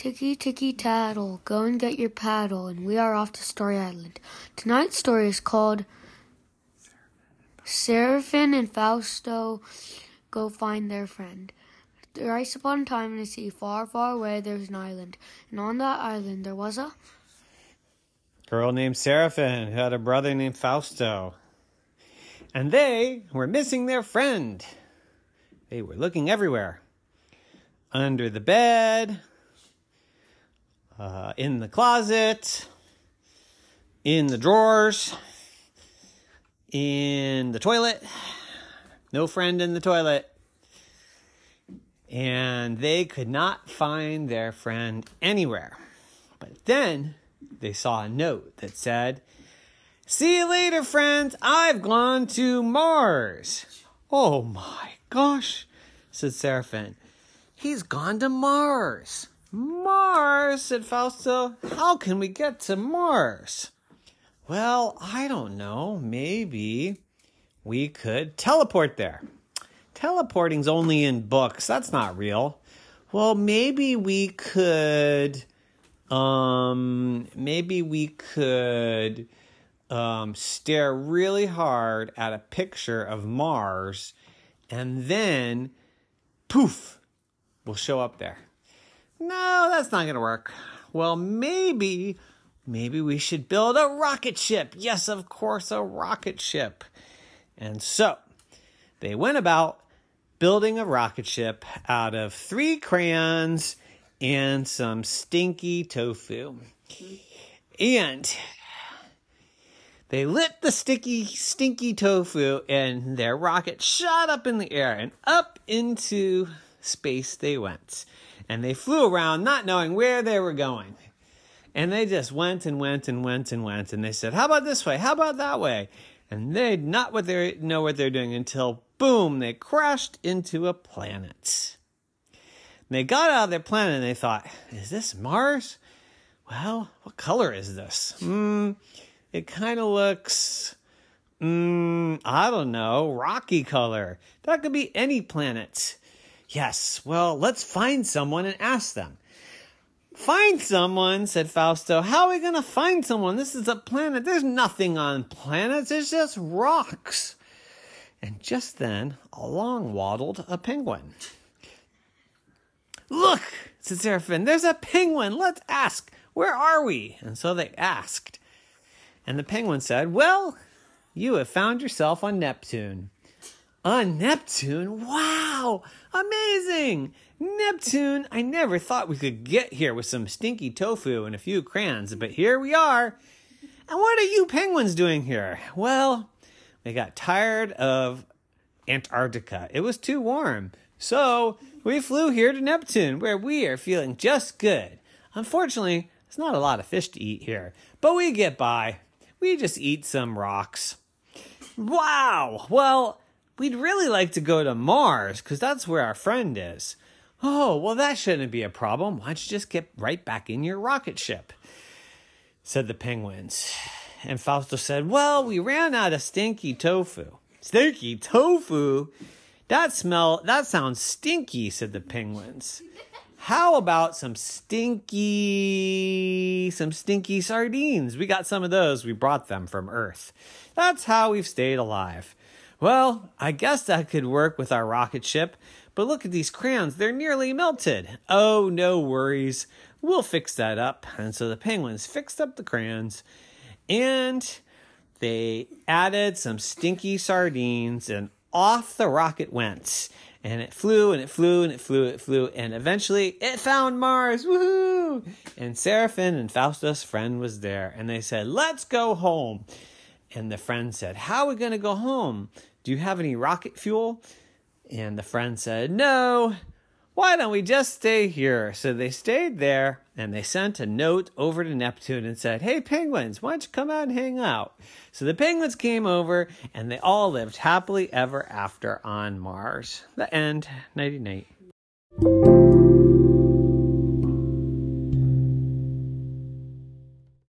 Ticky, ticky, tattle, go and get your paddle, and we are off to Story Island. Tonight's story is called Seraphim and Fausto Go Find Their Friend. Thrice upon a time in a sea far, far away there was an island, and on that island there was a girl named Seraphim who had a brother named Fausto. And they were missing their friend. They were looking everywhere. Under the bed, in the closet, in the drawers, in the toilet. No friend in the toilet. And they could not find their friend anywhere. But then they saw a note that said, "See you later, friends. I've gone to Mars." "Oh my gosh," said Seraphim. "He's gone to Mars." "Mars," said Fausto. "How can we get to Mars?" "Well, I don't know. Maybe we could teleport there." "Teleporting's only in books. That's not real." "Well, maybe we could stare really hard at a picture of Mars, and then, poof, we'll show up there." "No, that's not going to work." "Well, maybe we should build a rocket ship." "Yes, of course, a rocket ship." And so they went about building a rocket ship out of 3 crayons and some stinky tofu. And they lit the stinky tofu, and their rocket shot up in the air, and up into space they went. And they flew around not knowing where they were going. And they just went and went and went and went. And they said, "How about this way? How about that way?" And they did not know what they're doing until, boom, they crashed into a planet. And they got out of their planet and they thought, "Is this Mars? Well, what color is this? It kind of looks, I don't know, rocky color. That could be any planet." "Yes, well, let's find someone and ask them." "Find someone," said Fausto. "How are we going to find someone? This is a planet. There's nothing on planets. It's just rocks." And just then, along waddled a penguin. "Look," said Seraphim, "there's a penguin. Let's ask. Where are we?" And so they asked. And the penguin said, "Well, you have found yourself on Neptune." "On Neptune? Wow! Amazing! Neptune! I never thought we could get here with some stinky tofu and a few crayons, but here we are. And what are you penguins doing here?" "Well, we got tired of Antarctica. It was too warm. So we flew here to Neptune, where we are feeling just good. Unfortunately, there's not a lot of fish to eat here, but we get by. We just eat some rocks." "Wow! Well, we'd really like to go to Mars, because that's where our friend is." "Oh, well, that shouldn't be a problem. Why don't you just get right back in your rocket ship?" said the penguins. And Fausto said, "Well, we ran out of stinky tofu." "Stinky tofu? That sounds stinky," said the penguins. "How about some stinky sardines? We got some of those. We brought them from Earth. That's how we've stayed alive." "Well, I guess that could work with our rocket ship, but look at these crayons. They're nearly melted." "Oh, no worries. We'll fix that up." And so the penguins fixed up the crayons, and they added some stinky sardines, and off the rocket went. And it flew, and it flew, and it flew, and eventually it found Mars. Woohoo! And Seraphim and Fausto's friend was there, and they said, "Let's go home." And the friend said, "How are we going to go home? Do you have any rocket fuel?" And the friend said, "No. Why don't we just stay here?" So they stayed there, and they sent a note over to Neptune and said, "Hey, penguins, why don't you come out and hang out?" So the penguins came over, and they all lived happily ever after on Mars. The end. Nighty-night.